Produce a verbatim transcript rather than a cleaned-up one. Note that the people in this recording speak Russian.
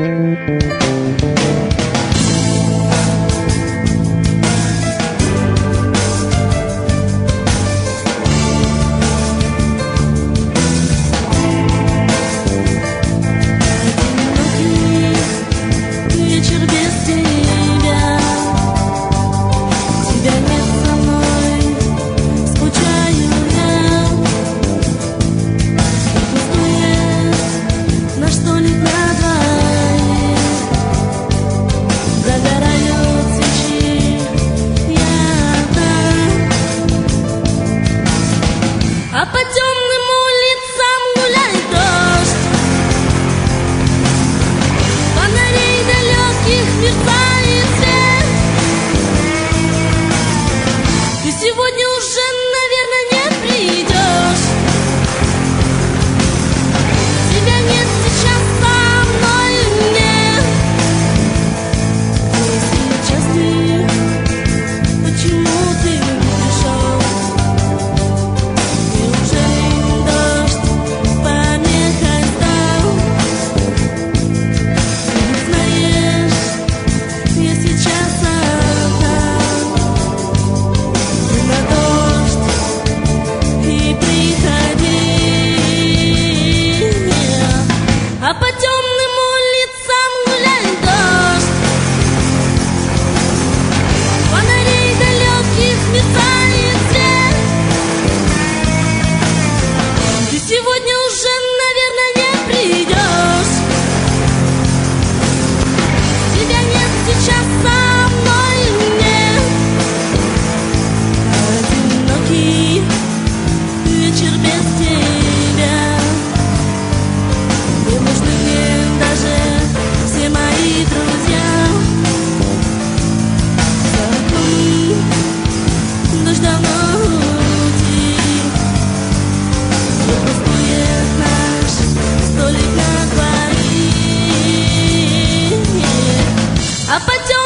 А по темным улицам гуляет дождь, фонарей далеких мерцает свет. Ты сегодня уже, наверное, не придешь. Тебя нет сейчас со мной, нет. Сейчас ты, почему ты ушел? А по темным улицам гуляет дождь, фонарей далеких мерцает свет. Ты сегодня уже, наверное, не придешь. Тебя нет сейчас со мной, нет. Одинокий вечер без тебя. Не нужны мне даже все мои друзья. Закон, дождь давно утих, и пустует наш столик на двоих. А по